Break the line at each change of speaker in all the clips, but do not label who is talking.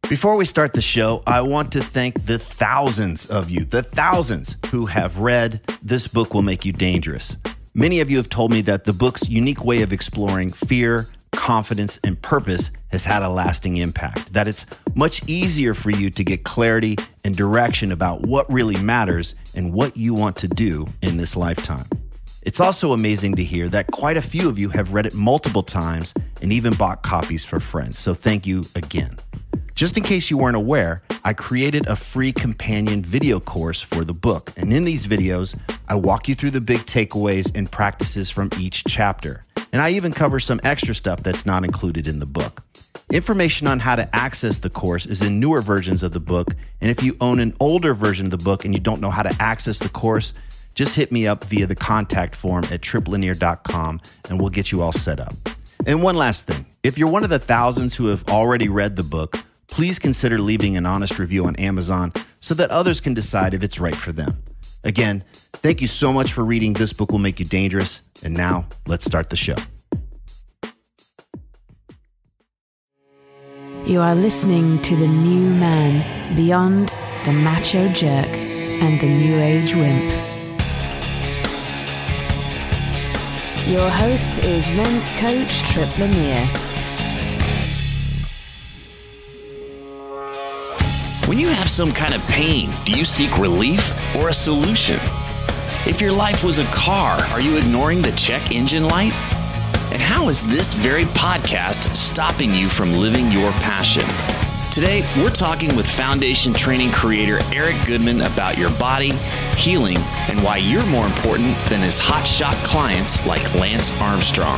Before we start the show, I want to thank the thousands of you, who have read This Book Will Make You Dangerous. Many of you have told me that the book's unique way of exploring fear, confidence, and purpose has had a lasting impact, that it's much easier for you to get clarity and direction about what really matters and what you want to do in this lifetime. It's also amazing to hear that quite a few of you have read it multiple times and even bought copies for friends, so thank you again. Just in case you weren't aware, I created a free companion video course for the book. And in these videos, I walk you through the big takeaways and practices from each chapter. And I even cover some extra stuff that's not included in the book. Information on how to access the course is in newer versions of the book. And if you own an older version of the book and you don't know how to access the course, just hit me up via the contact form at triplinear.com and we'll get you all set up. And one last thing, if you're one of the thousands who have already read the book, please consider leaving an honest review on Amazon so that others can decide if it's right for them. Again, thank you so much for reading This Book Will Make You Dangerous. And now, let's start the show.
You are listening to The New Man, beyond the macho jerk and the new age wimp. Your host is men's coach Trip Lanier.
When you have some kind of pain, do you seek relief or a solution? If your life was a car, are you ignoring the check engine light? And how is this very podcast stopping you from living your passion? Today, we're talking with Foundation Training creator Eric Goodman about your body, healing, and why you're more important than his hotshot clients like Lance Armstrong.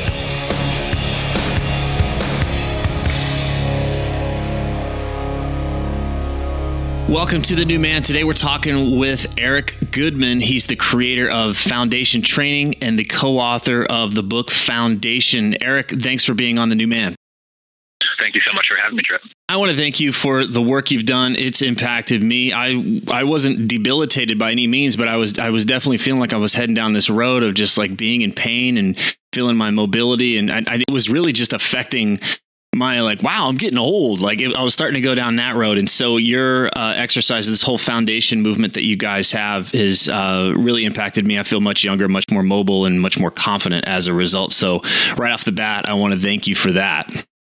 Welcome to The New Man. Today we're talking with Eric Goodman. He's the creator of Foundation Training and the co-author of the book Foundation. Eric, thanks for being on The New Man.
Thank you so much for having me, Trip.
I want to thank you for the work you've done. It's impacted me. I wasn't debilitated by any means, but I was definitely feeling like I was heading down this road of just like being in pain and feeling my mobility. And it was really just affecting my wow, I'm getting old. I was starting to go down that road. And so your exercise, this whole foundation movement that you guys have has really impacted me. I feel much younger, much more mobile, and much more confident as a result. So right off the bat, I want to thank you for that.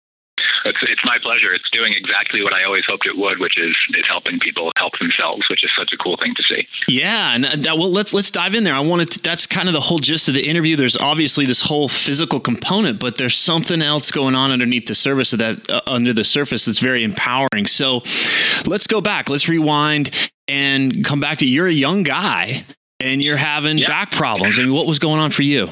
It's my pleasure. It's doing exactly what I always hoped it would, which is helping people help themselves, which is such a cool thing to see.
Yeah, and well, let's dive in there. That's kind of the whole gist of the interview. There's obviously this whole physical component, but there's something else going on underneath the surface under the surface that's very empowering. So let's go back. Let's rewind and come back to you're a young guy and you're having back problems. I mean, what was going on for you?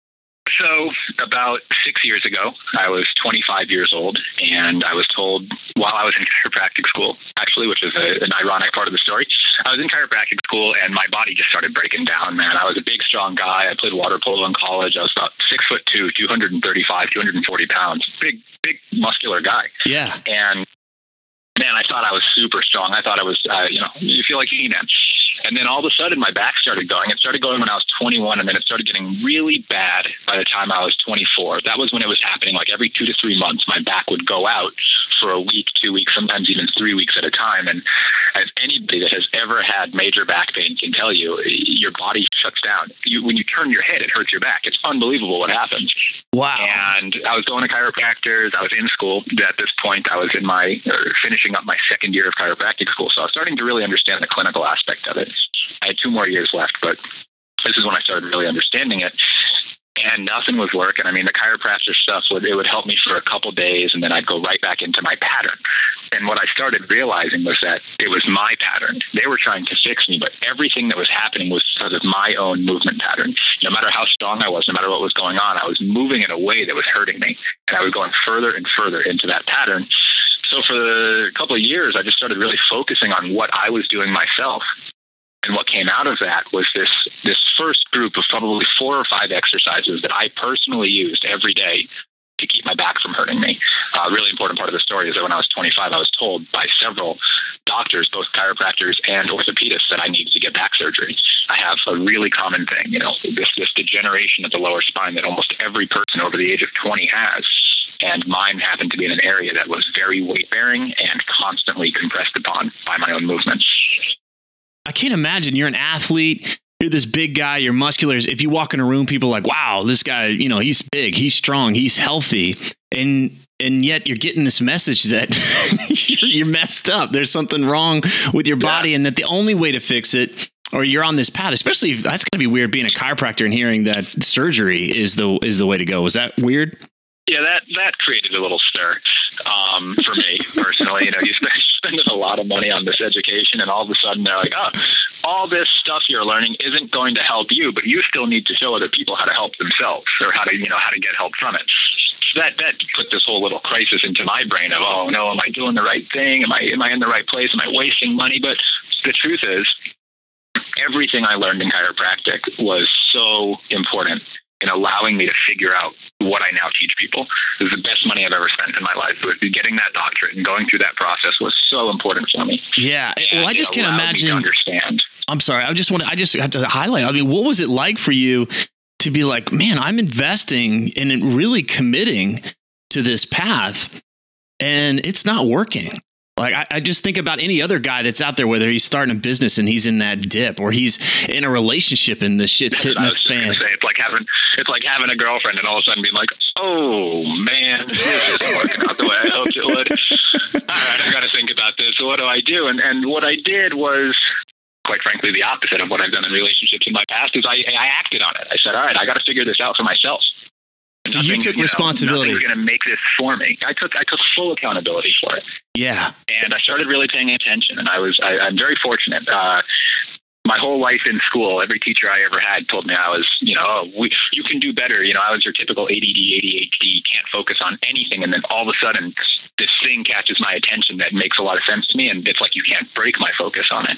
So about 6 years ago, I was 25 years old, and I was told while I was in chiropractic school, actually, which is an ironic part of the story, I was in chiropractic school, and my body just started breaking down, man. I was a big, strong guy. I played water polo in college. I was about 6'2", 235, 240 pounds. Big, muscular guy.
Yeah.
And man, I thought I was super strong. I thought I was, you feel like He-Man. And then all of a sudden, my back started going. It started going when I was 21, and then it started getting really bad by the time I was 24. That was when it was happening. Like every 2 to 3 months, my back would go out for a week, 2 weeks, sometimes even 3 weeks at a time. And as anybody that has ever had major back pain can tell you, your body shuts down. When you turn your head, it hurts your back. It's unbelievable what happens.
Wow.
And I was going to chiropractors. I was in school. At this point, I was finishing up my second year of chiropractic school. So I was starting to really understand the clinical aspect of it. I had 2 more years left, but this is when I started really understanding it. And nothing was working. I mean, the chiropractor stuff, it would help me for a couple days, and then I'd go right back into my pattern. And what I started realizing was that it was my pattern. They were trying to fix me, but everything that was happening was because of my own movement pattern. No matter how strong I was, no matter what was going on, I was moving in a way that was hurting me. And I was going further and further into that pattern. So for a couple of years, I just started really focusing on what I was doing myself. And what came out of that was this first group of probably 4 or 5 exercises that I personally used every day to keep my back from hurting me. A really important part of the story is that when I was 25, I was told by several doctors, both chiropractors and orthopedists, that I needed to get back surgery. I have a really common thing, this degeneration of the lower spine that almost every person over the age of 20 has. And mine happened to be in an area that was very weight-bearing and constantly compressed upon by my own movements.
I can't imagine. You're an athlete. You're this big guy. You're muscular. If you walk in a room, people are like, wow, this guy, he's big, he's strong, he's healthy. And yet you're getting this message that you're messed up. There's something wrong with your body, and that the only way to fix it, or you're on this path, especially that's going to be weird being a chiropractor and hearing that surgery is the way to go. Was that weird?
Yeah, that created a little stir for me personally. You spending a lot of money on this education, and all of a sudden they're like, oh, all this stuff you're learning isn't going to help you, but you still need to show other people how to help themselves, or how to get help from it. So that put this whole little crisis into my brain of, oh no, am I doing the right thing? Am I in the right place? Am I wasting money? But the truth is, everything I learned in chiropractic was so important in allowing me to figure out what I now teach people. It was the best money I've ever spent in my life. Getting that doctorate and going through that process was so important for me.
Yeah. Well, I just can't imagine.
Understand.
I'm sorry. I just have to highlight. I mean, what was it like for you to be like, man, I'm investing and really committing to this path, and it's not working? Like, I just think about any other guy that's out there, whether he's starting a business and he's in that dip, or he's in a relationship and the shit's hitting the fan.
It's like having a girlfriend and all of a sudden being like, oh man, this isn't working out the way I hoped it would. All right, I got to think about this. So what do I do? And what I did was, quite frankly, the opposite of what I've done in relationships in my past. Is I acted on it. I said, all right, I got to figure this out for myself.
So you took responsibility.
Nothing's going to make this for me. I took full accountability for it.
Yeah.
And I started really paying attention. And I'm very fortunate. My whole life in school, every teacher I ever had told me I was, you can do better. I was your typical ADD, ADHD, can't focus on anything. And then all of a sudden, this thing catches my attention that makes a lot of sense to me. And it's like you can't break my focus on it.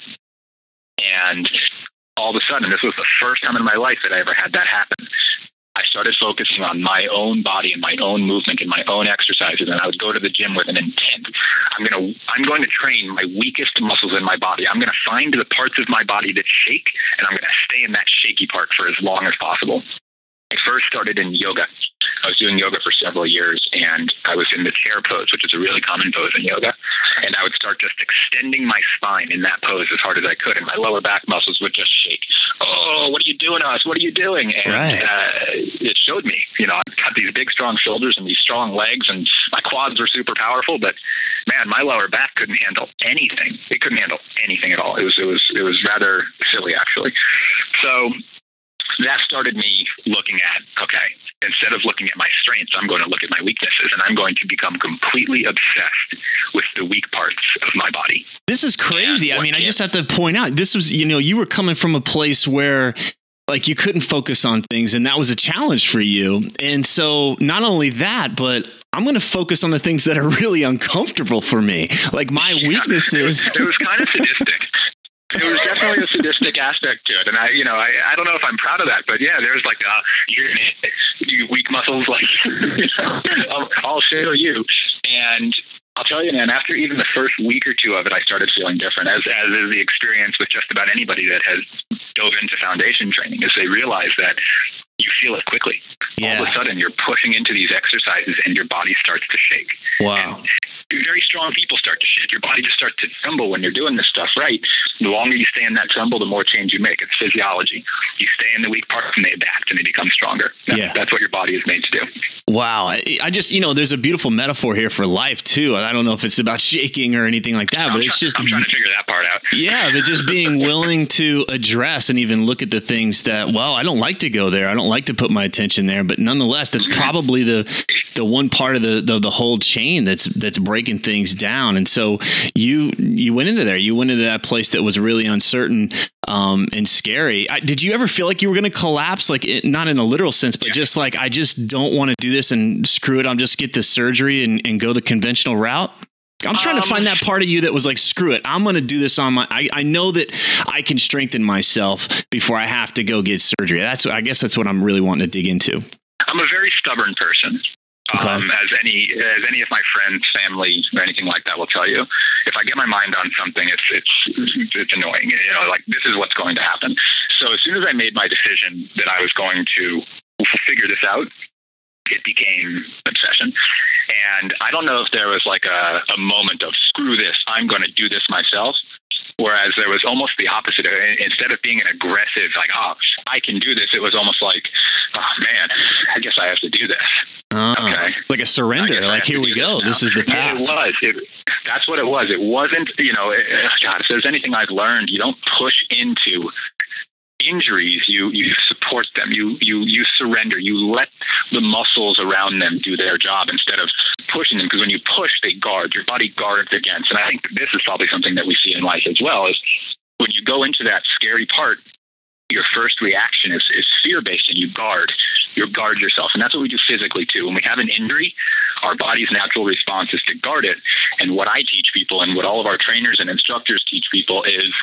And all of a sudden, this was the first time in my life that I ever had that happen. I started focusing on my own body and my own movement and my own exercises, and I would go to the gym with an intent. I'm going to train my weakest muscles in my body. I'm going to find the parts of my body that shake, and I'm going to stay in that shaky part for as long as possible. I first started in yoga. I was doing yoga for several years, and I was in the chair pose, which is a really common pose in yoga. And I would start just extending my spine in that pose as hard as I could, and my lower back muscles would just shake. Oh, what are you doing to us? What are you doing? And it showed me, I've got these big, strong shoulders and these strong legs, and my quads were super powerful, but man, my lower back couldn't handle anything. It couldn't handle anything at all. It was rather silly, actually. So that started me looking at, okay, instead of looking at my strengths, I'm going to look at my weaknesses, and I'm going to become completely obsessed with the weak parts of my body.
This is crazy. I mean, I just have to point out, this was, you were coming from a place where like you couldn't focus on things, and that was a challenge for you. And so not only that, but I'm going to focus on the things that are really uncomfortable for me. Like my weaknesses.
It was kind of sadistic. There was definitely a sadistic aspect to it. And I don't know if I'm proud of that, but yeah, there's like, you weak muscles, like, I'll show you. And I'll tell you, man, after even the first week or two of it, I started feeling different, as is the experience with just about anybody that has dove into foundation training, is they realize that you feel it quickly. Yeah. All of a sudden, you're pushing into these exercises and your body starts to shake.
Wow.
And very strong people start to shake. Your body just starts to tremble when you're doing this stuff right. The longer you stay in that tremble, the more change you make. It's physiology. You stay in the weak parts and they adapt and they become stronger. That's what your body is made to do.
Wow. I just, there's a beautiful metaphor here for life too. I don't know if it's about shaking or anything like that, but I'm
trying to figure that part out.
Yeah. But just being willing to address and even look at the things that, well, I don't like to go there. I don't like to put my attention there, but nonetheless, that's probably the one part of the whole chain that's breaking things down. And so you went into there. You went into that place that was really uncertain and scary. Did you ever feel like you were going to collapse? Like not in a literal sense, but just like, I just don't want to do this and screw it. I'll just get the surgery and go the conventional route. I'm trying to find that part of you that was like, screw it. I'm going to do this on I know that I can strengthen myself before I have to go get surgery. I guess that's what I'm really wanting to dig into.
I'm a very stubborn person.
Okay.
As any of my friends, family, or anything like that will tell you, if I get my mind on something, it's annoying. You know, like, this is what's going to happen. So as soon as I made my decision that I was going to figure this out, it became obsession. And I don't know if there was like a moment of, screw this, I'm going to do this myself. Whereas there was almost the opposite. Instead of being an aggressive, like, oh, I can do this, it was almost like, oh, man, I guess I have to do this. Okay.
Like a surrender. Like, here we go. This is the path.
It was. That's what it was. It wasn't, you know, God, if there's anything I've learned, you don't push into injuries, you support them, you surrender, you let the muscles around them do their job instead of pushing them, because when you push, they guard, your body guards against. And I think this is probably something that we see in life as well, is when you go into that scary part, your first reaction is fear-based, and you guard yourself. And that's what we do physically too. When we have an injury, our body's natural response is to guard it. And what I teach people, and what all of our trainers and instructors teach people, is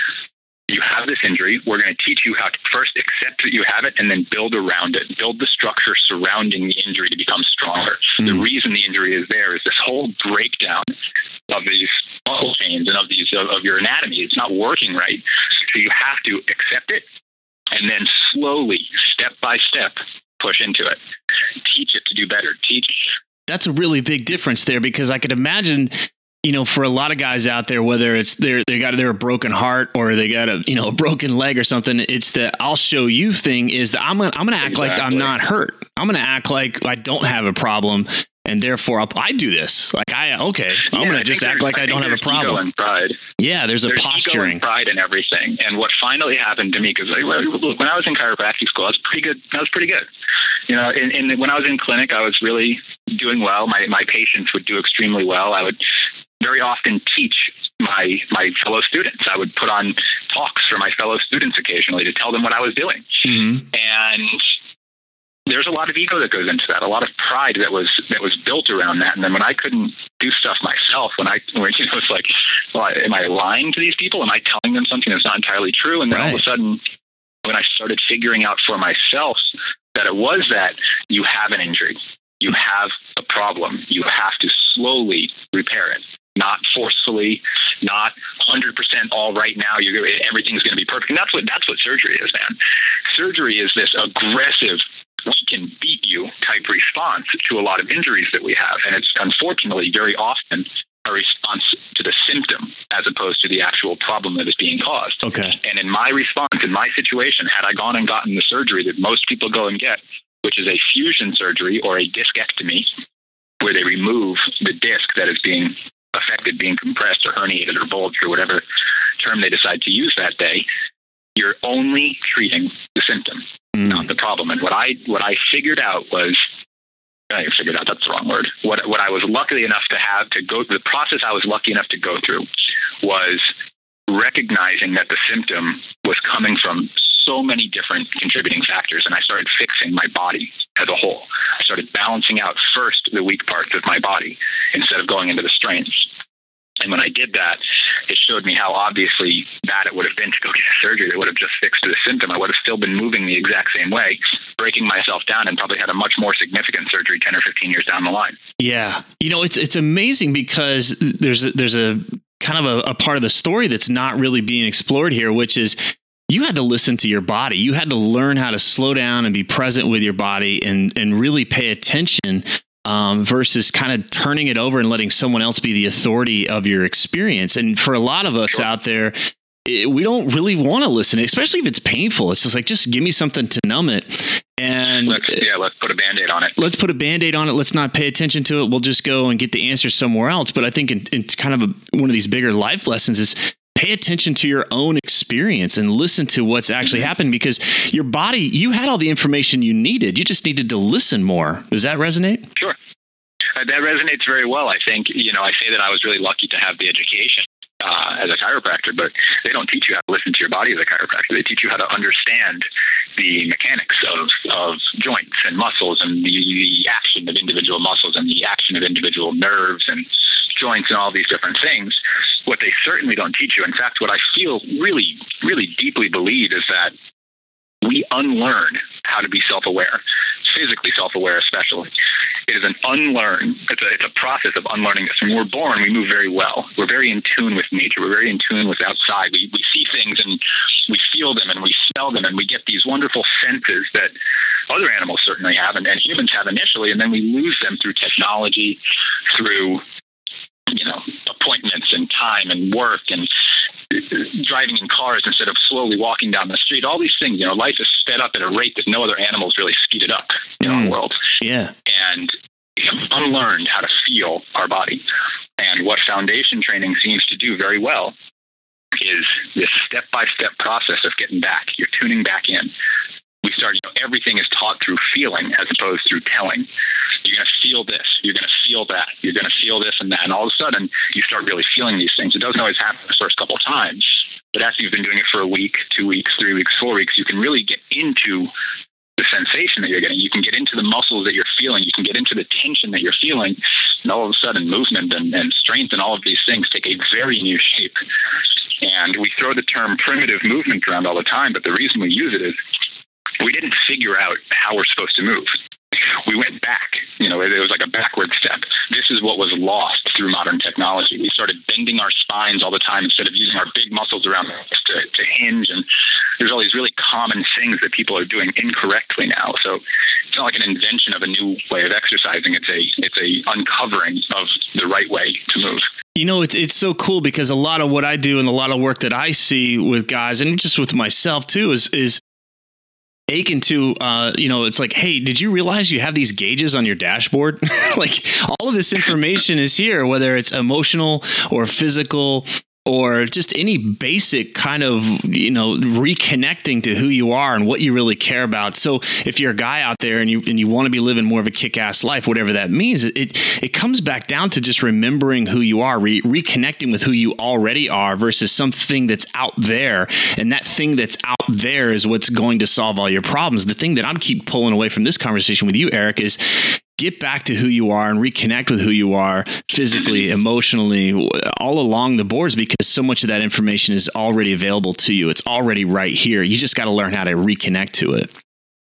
you have this injury. We're going to teach you how to first accept that you have it and then build around it, build the structure surrounding the injury to become stronger. The reason the injury is there is this whole breakdown of these muscle chains and of your anatomy. It's not working right. So you have to accept it and then slowly, step by step, push into it. Teach it to do better.
That's a really big difference there, because I could imagine, you know, for a lot of guys out there, whether it's they're a broken heart or they got a broken leg or something, it's the "I'll show you" thing. Is that I'm gonna act like I'm not hurt. I'm gonna act like I don't have a problem, and therefore I do this. Like I'm gonna just act like I don't have a problem.
Ego and pride.
Yeah, there's posturing,
ego and pride, and everything. And what finally happened to me, because look, when I was in chiropractic school, I was pretty good. You know, when I was in clinic, I was really doing well. My patients would do extremely well. I would very often teach my fellow students. I would put on talks for my fellow students occasionally to tell them what I was doing. Mm-hmm. And there's a lot of ego that goes into that, a lot of pride that was built around that. And then when I couldn't do stuff myself, it's like, well, am I lying to these people? Am I telling them something that's not entirely true? And then all of a sudden, when I started figuring out for myself that it was that you have an injury, you have a problem, you have to slowly repair it. Not forcefully, not 100% all right now. Everything's going to be perfect. And that's what surgery is, man. Surgery is this aggressive, we can beat you type response to a lot of injuries that we have. And it's unfortunately very often a response to the symptom as opposed to the actual problem that is being caused.
Okay.
And in my response, in my situation, had I gone and gotten the surgery that most people go and get, which is a fusion surgery or a discectomy, where they remove the disc that is being affected, being compressed or herniated or bulged or whatever term they decide to use that day, you're only treating the symptom, not the problem. And what I figured out was, that's the wrong word. What I was lucky enough to go through, the process I was lucky enough to go through was recognizing that the symptom was coming from so many different contributing factors, and I started fixing my body as a whole. I started balancing out first the weak parts of my body instead of going into the strengths. And when I did that, it showed me how obviously bad it would have been to go get a surgery that would have just fixed the symptom. I would have still been moving the exact same way, breaking myself down, and probably had a much more significant surgery 10 or 15 years down the line.
Yeah. You know, it's amazing, because there's a kind of a part of the story that's not really being explored here, which is you had to listen to your body. You had to learn how to slow down and be present with your body and really pay attention, versus kind of turning it over and letting someone else be the authority of your experience. And for a lot of us out there, we don't really want to listen, especially if it's painful. It's just like, just give me something to numb it. And
let's put a Band-Aid on it.
Let's put a Band-Aid on it. Let's not pay attention to it. We'll just go and get the answer somewhere else. But I think in kind of one of these bigger life lessons is pay attention to your own experience and listen to what's actually happened, because your body, you had all the information you needed. You just needed to listen more. Does that resonate?
Sure. That resonates very well. I think, I say that I was really lucky to have the education as a chiropractor, but they don't teach you how to listen to your body as a chiropractor. They teach you how to understand the mechanics of joints and muscles and the action of individual muscles and the action of individual nerves and joints and all these different things. What they certainly don't teach you, in fact, what I feel really, really deeply believe is that we unlearn how to be self-aware, physically self-aware especially. It is an unlearn. It's a process of unlearning this. When we're born, we move very well. We're very in tune with nature. We're very in tune with outside. We see things and we feel them and we smell them and we get these wonderful senses that other animals certainly have and humans have initially, and then we lose them through technology, through appointments and time and work and driving in cars instead of slowly walking down the street. All these things, life is sped up at a rate that no other animals really speeded up in our world.
Yeah.
And we have unlearned how to feel our body. And what foundation training seems to do very well is this step-by-step process of getting back. You're tuning back in. We start, everything is taught through feeling as opposed through telling. You're going to feel this. You're going to feel that. You're going to feel this and that. And all of a sudden, you start really feeling these things. It doesn't always happen the first couple of times. But after you've been doing it for a week, 2 weeks, 3 weeks, 4 weeks, you can really get into the sensation that you're getting. You can get into the muscles that you're feeling. You can get into the tension that you're feeling. And all of a sudden, movement and strength and all of these things take a very new shape. And we throw the term primitive movement around all the time. But the reason we use it is we didn't figure out how we're supposed to move. We went back. It was like a backward step. This is what was lost through modern technology. We started bending our spines all the time instead of using our big muscles around us to hinge. And there's all these really common things that people are doing incorrectly now. So it's not like an invention of a new way of exercising. It's a uncovering of the right way to move.
It's so cool because a lot of what I do and a lot of work that I see with guys and just with myself too is akin to, it's like, hey, did you realize you have these gauges on your dashboard? Like all of this information is here, whether it's emotional or physical or just any basic kind of, reconnecting to who you are and what you really care about. So if you're a guy out there and you want to be living more of a kick-ass life, whatever that means, it comes back down to just remembering who you are, reconnecting with who you already are versus something that's out there. And that thing that's out there is what's going to solve all your problems. The thing that I'm keep pulling away from this conversation with you, Eric, is get back to who you are and reconnect with who you are physically, emotionally, all along the boards, because so much of that information is already available to you. It's already right here. You just got to learn how to reconnect to it.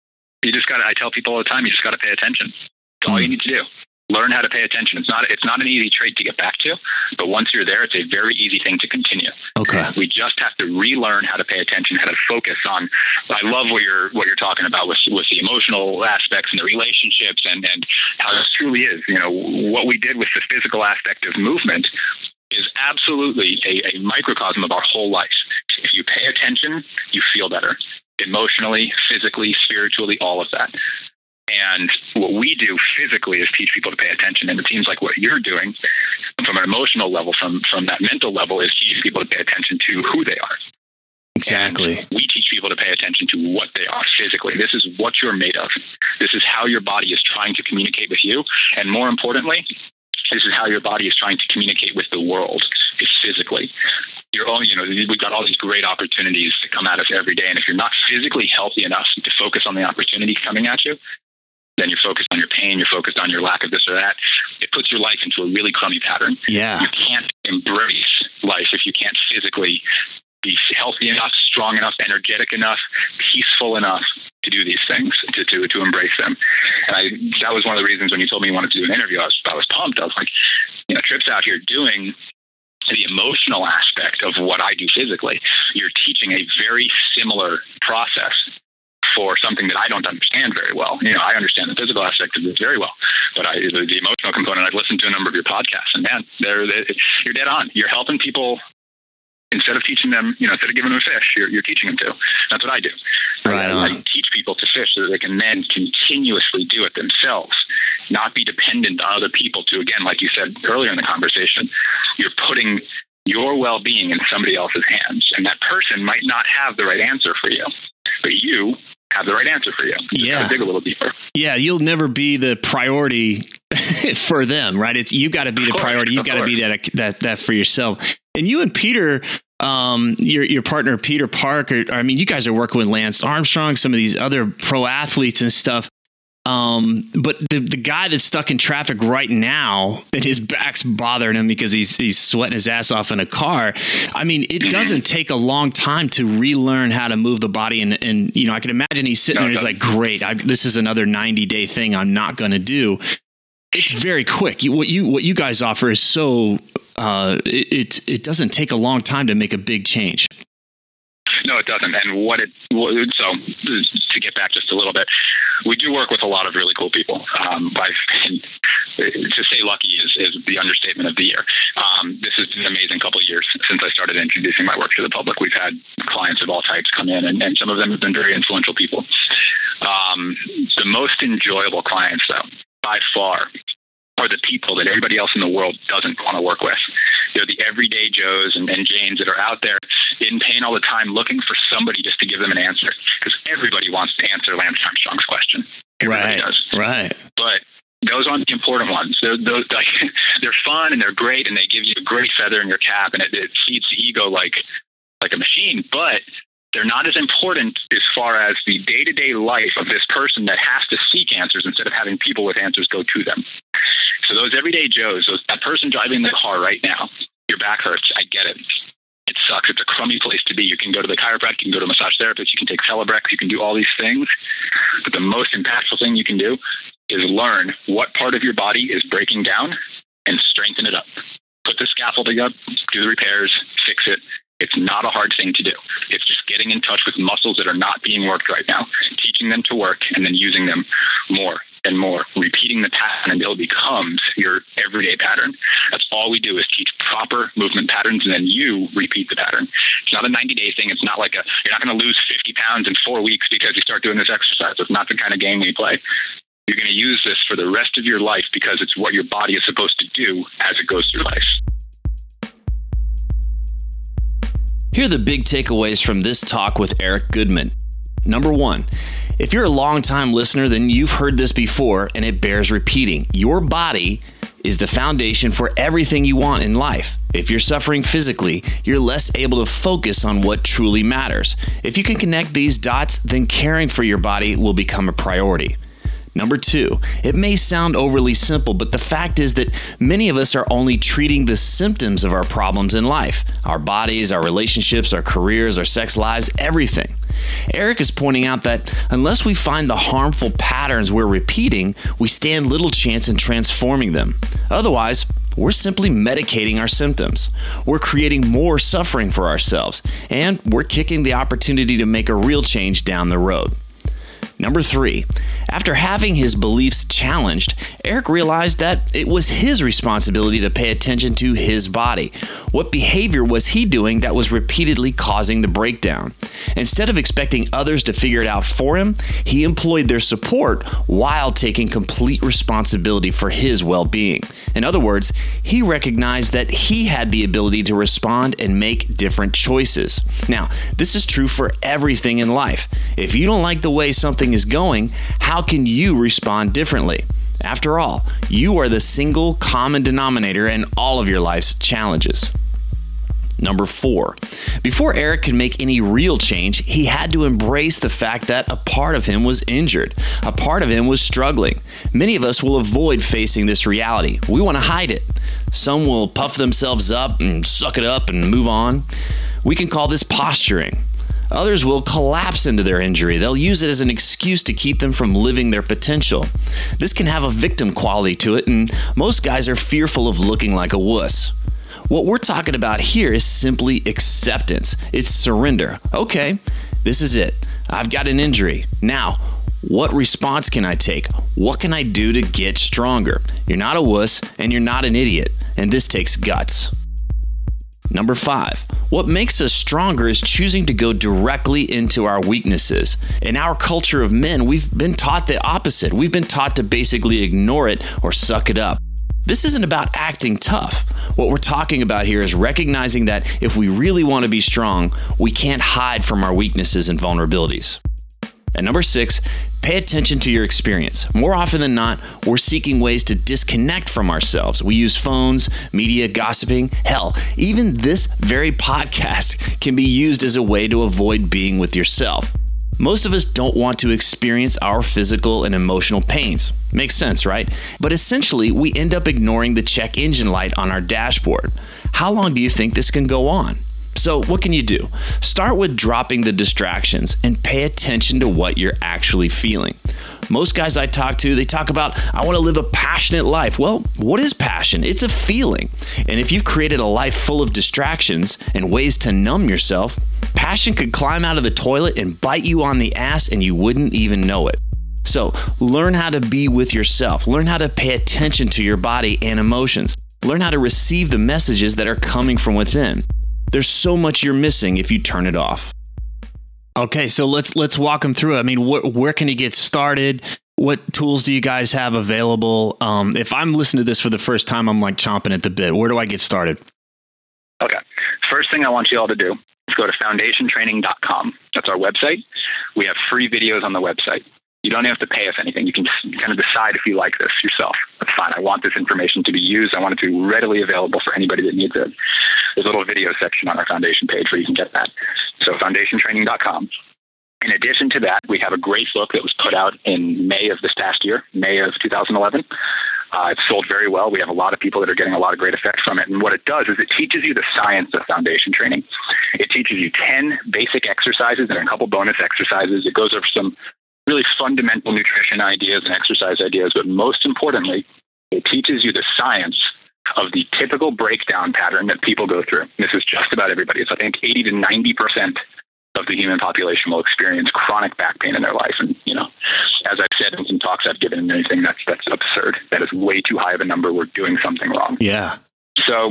I tell people all the time, you just got to pay attention. That's all you need to do. Learn how to pay attention. It's not an easy trait to get back to, but once you're there, it's a very easy thing to continue.
Okay.
We just have to relearn how to pay attention, how to focus on. I love what you're talking about with the emotional aspects and the relationships and how this truly is. What we did with the physical aspect of movement is absolutely a microcosm of our whole life. If you pay attention, you feel better. Emotionally, physically, spiritually, all of that. And what we do physically is teach people to pay attention. And it seems like what you're doing from an emotional level, from that mental level, is teach people to pay attention to who they are.
Exactly.
And we teach people to pay attention to what they are physically. This is what you're made of. This is how your body is trying to communicate with you. And more importantly, this is how your body is trying to communicate with the world, is physically. We've got all these great opportunities that come at us every day. And if you're not physically healthy enough to focus on the opportunity coming at you, then you're focused on your pain, you're focused on your lack of this or that. It puts your life into a really crummy pattern.
Yeah.
You can't embrace life if you can't physically be healthy enough, strong enough, energetic enough, peaceful enough to do these things, to embrace them. And that was one of the reasons when you told me you wanted to do an interview, I was pumped. I was like, Tripp's out here doing the emotional aspect of what I do physically. You're teaching a very similar process for something that I don't understand very well. I understand the physical aspect of this very well, but the emotional component, I've listened to a number of your podcasts, and man, you're dead on. You're helping people. Instead of teaching them, instead of giving them a fish, you're teaching them to. That's what I do.
Right on.
I teach people to fish so that they can then continuously do it themselves, not be dependent on other people to, again, like you said earlier in the conversation, you're putting your well-being in somebody else's hands. And that person might not have the right answer for you, but you have the right answer for you. You gotta dig a little deeper.
Yeah, you'll never be the priority for them, right? You got to be the priority. You've got to be that for yourself. And you and Peter, your partner Peter Park, you guys are working with Lance Armstrong, some of these other pro athletes and stuff. But the guy that's stuck in traffic right now and his back's bothering him because he's sweating his ass off in a car. I mean, it doesn't take a long time to relearn how to move the body. And you know, I can imagine he's sitting there and he's like, great, this is another 90-day thing I'm not going to do. It's very quick. What you guys offer is so, it doesn't take a long time to make a big change.
No, it doesn't. And so to get back just a little bit, we do work with a lot of really cool people. To say lucky is the understatement of the year. This has been an amazing couple of years since I started introducing my work to the public. We've had clients of all types come in, and some of them have been very influential people. The most enjoyable clients, though, by far, are the people that everybody else in the world doesn't want to work with. They're the everyday Joes and Janes that are out there in pain all the time, looking for somebody just to give them an answer, because everybody wants to answer Lance Armstrong's question. Everybody does. Right. But those aren't the important ones. They're fun and they're great, and they give you a great feather in your cap, and it feeds the ego like a machine. But they're not as important as far as the day-to-day life of this person that has to seek answers instead of having people with answers go to them. So those everyday Joes, that person driving the car right now, your back hurts. I get it. It sucks. It's a crummy place to be. You can go to the chiropractor, you can go to a massage therapist, you can take Celebrex, you can do all these things. But the most impactful thing you can do is learn what part of your body is breaking down and strengthen it up. Put the scaffolding up, do the repairs, fix it. It's not a hard thing to do. It's just getting in touch with muscles that are not being worked right now, teaching them to work, and then using them more and more, repeating the pattern until it becomes your everyday pattern. That's all we do is teach proper movement patterns, and then you repeat the pattern. It's not a 90-day thing. It's not like you're not going to lose 50 pounds in 4 weeks because you start doing this exercise. It's not the kind of game we play. You're going to use this for the rest of your life because it's what your body is supposed to do as it goes through life.
Here are the big takeaways from this talk with Eric Goodman. Number 1, if you're a longtime listener, then you've heard this before and it bears repeating. Your body is the foundation for everything you want in life. If you're suffering physically, you're less able to focus on what truly matters. If you can connect these dots, then caring for your body will become a priority. Number 2, it may sound overly simple, but the fact is that many of us are only treating the symptoms of our problems in life. Our bodies, our relationships, our careers, our sex lives, everything. Eric is pointing out that unless we find the harmful patterns we're repeating, we stand little chance in transforming them. Otherwise, we're simply medicating our symptoms. We're creating more suffering for ourselves, and we're kicking the opportunity to make a real change down the road. Number 3, after having his beliefs challenged, Eric realized that it was his responsibility to pay attention to his body. What behavior was he doing that was repeatedly causing the breakdown? Instead of expecting others to figure it out for him, he employed their support while taking complete responsibility for his well-being. In other words, he recognized that he had the ability to respond and make different choices. Now, this is true for everything in life. If you don't like the way something is going, how can you respond differently? After all, you are the single common denominator in all of your life's challenges. Number 4, before Eric could make any real change, he had to embrace the fact that a part of him was injured. A part of him was struggling. Many of us will avoid facing this reality. We want to hide it. Some will puff themselves up and suck it up and move on. We can call this posturing. Others will collapse into their injury. They'll use it as an excuse to keep them from living their potential. This can have a victim quality to it, and most guys are fearful of looking like a wuss. What we're talking about here is simply acceptance. It's surrender. Okay, this is it. I've got an injury. Now, what response can I take? What can I do to get stronger? You're not a wuss, and you're not an idiot, and this takes guts. Number 5, what makes us stronger is choosing to go directly into our weaknesses. In our culture of men, we've been taught the opposite. We've been taught to basically ignore it or suck it up. This isn't about acting tough. What we're talking about here is recognizing that if we really want to be strong, we can't hide from our weaknesses and vulnerabilities. And number 6, pay attention to your experience. More often than not, we're seeking ways to disconnect from ourselves. We use phones, media, gossiping. Hell, even this very podcast can be used as a way to avoid being with yourself.
Most of us don't want to experience our physical and emotional pains. Makes sense, right? But essentially, we end up ignoring the check engine light on our dashboard. How long do you think this can go on? So what can you do? Start with dropping the distractions and pay attention to what you're actually feeling. Most guys I talk to, they talk about, I want to live a passionate life. Well, what is passion? It's a feeling. And if you've created a life full of distractions and ways to numb yourself, passion could climb out of the toilet and bite you on the ass and you wouldn't even know it. So learn how to be with yourself. Learn how to pay attention to your body and emotions. Learn how to receive the messages that are coming from within. There's so much you're missing if you turn it off. Okay, so let's walk them through it. I mean, where can you get started? What tools do you guys have available? If I'm listening to this for the first time, I'm like chomping at the bit. Where do I get started?
Okay. First thing I want you all to do is go to foundationtraining.com. That's our website. We have free videos on the website. You don't have to pay us anything. You can kind of decide if you like this yourself. That's fine. I want this information to be used. I want it to be readily available for anybody that needs it. There's a little video section on our foundation page where you can get that. So foundationtraining.com. In addition to that, we have a great book that was put out in May of this past year, May of 2011. It's sold very well. We have a lot of people that are getting a lot of great effect from it. And what it does is it teaches you the science of foundation training. It teaches you 10 basic exercises and a couple bonus exercises. It goes over some really fundamental nutrition ideas and exercise ideas, but most importantly, it teaches you the science of the typical breakdown pattern that people go through. This is just about everybody. It's, I think, 80 to 90% of the human population will experience chronic back pain in their life. And, you know, as I've said in some talks I've given and anything, that's absurd. That is way too high of a number. We're doing something wrong.
Yeah.
So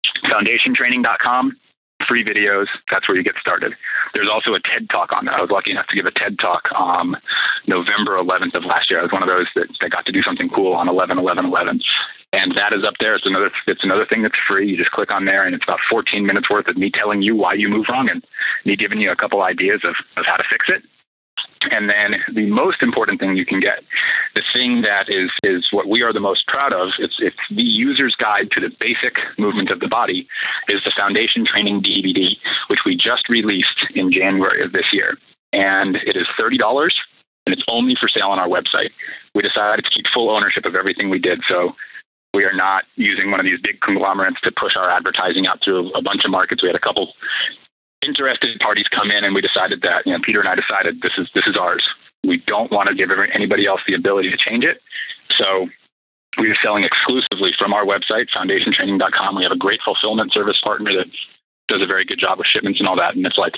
foundationtraining.com. Free videos. That's where you get started. There's also a TED Talk on there. I was lucky enough to give a TED Talk November 11th of last year. I was one of those that got to do something cool on 11/11/11. And that is up there. It's another thing that's free. You just click on there, and it's about 14 minutes worth of me telling you why you move wrong and me giving you a couple ideas of how to fix it. And then the most important thing you can get, the thing that is what we are the most proud of, it's the user's guide to the basic movement of the body, is the Foundation Training DVD, which we just released in January of this year. And it is $30, and it's only for sale on our website. We decided to keep full ownership of everything we did, so we are not using one of these big conglomerates to push our advertising out through a bunch of markets. We had a couple interested parties come in, and we decided that, you know, Peter and I decided this is ours. We don't want to give anybody else the ability to change it. So we are selling exclusively from our website, foundationtraining.com. We have a great fulfillment service partner that does a very good job with shipments and all that. And it's like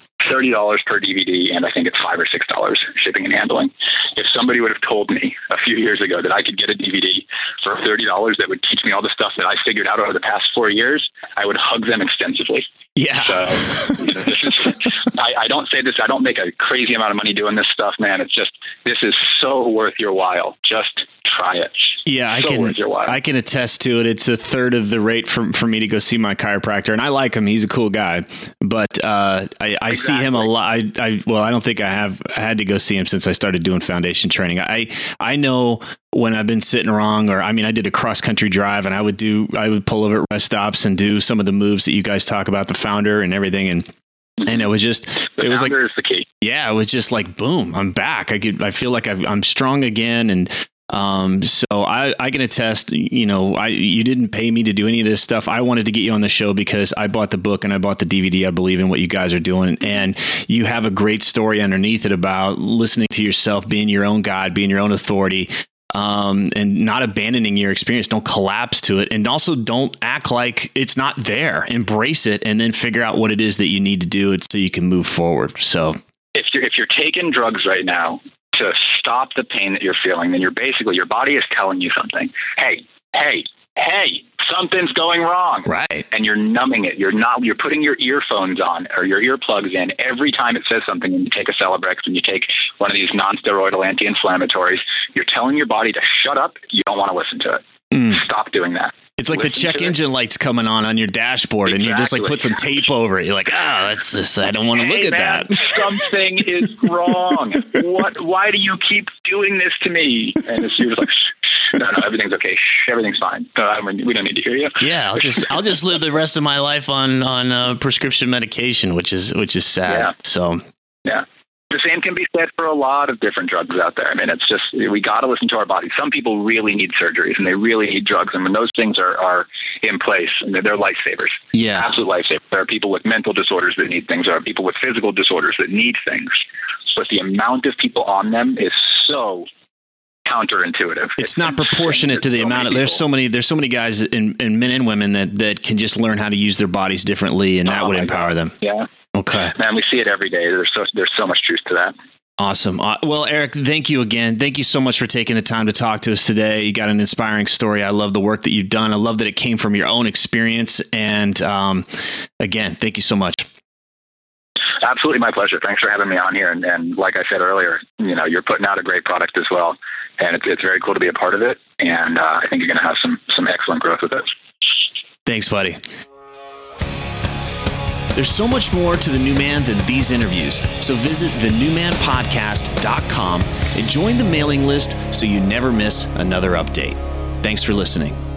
$30 per DVD, and I think it's $5 or $6 shipping and handling. If somebody would have told me a few years ago that I could get a DVD for $30 that would teach me all the stuff that I figured out over the past 4 years, I would hug them extensively.
Yeah.
So, you know, I don't say this, I don't make a crazy amount of money doing this stuff, man. It's just, this is so worth your while. Just try it.
Yeah, I can attest to it. It's a third of the rate for me to go see my chiropractor, and I like him. He's a cool guy, but I see him a lot. I don't think I have had to go see him since I started doing foundation training. I know when I've been sitting wrong, or I did a cross country drive, and I would pull over at rest stops and do some of the moves that you guys talk about, the founder and everything, and it was just, it was like,
is the key.
Yeah, it was just like, boom, I'm back. I feel like I'm strong again. And so I can attest, you didn't pay me to do any of this stuff. I wanted to get you on the show because I bought the book and I bought the DVD. I believe in what you guys are doing. And you have a great story underneath it about listening to yourself, being your own God, being your own authority, and not abandoning your experience. Don't collapse to it. And also don't act like it's not there. Embrace it and then figure out what it is that you need to do so you can move forward. So
if you're taking drugs right now to stop the pain that you're feeling, then your body is telling you something. Hey, something's going wrong.
Right.
And you're numbing it. You're putting your earphones on or your earplugs in every time it says something. When you take a Celebrex, when you take one of these non-steroidal anti-inflammatories, you're telling your body to shut up. You don't want to listen to it. Stop doing that.
It's like the check engine light's coming on your dashboard, and you just like put some tape over it. You're like, that's just, I don't want to look at that. Something
is wrong. Why do you keep doing this to me? And it's you're like, no, everything's okay. Everything's fine. We don't need to hear you.
Yeah, I'll just live the rest of my life on prescription medication, which is sad.
Yeah.
So
yeah. The the same can be said for a lot of different drugs out there. I mean, it's just, we got to listen to our bodies. Some people really need surgeries and they really need drugs. And when those things are in place, they're lifesavers.
Yeah.
Absolute lifesavers. There are people with mental disorders that need things. There are people with physical disorders that need things. But the amount of people on them is so counterintuitive.
It's not proportionate to the amount of, there's so many guys and men and women that can just learn how to use their bodies differently, and that would empower them.
Yeah.
Okay.
Man, we see it every day. There's so much truth to that.
Awesome. Well, Eric, thank you again. Thank you so much for taking the time to talk to us today. You got an inspiring story. I love the work that you've done. I love that it came from your own experience. And again, thank you so much.
Absolutely, my pleasure. Thanks for having me on here. And like I said earlier, you're putting out a great product as well, and it's very cool to be a part of it. And I think you're going to have some excellent growth with it.
Thanks, buddy. There's so much more to The New Man than these interviews. So visit thenewmanpodcast.com and join the mailing list so you never miss another update. Thanks for listening.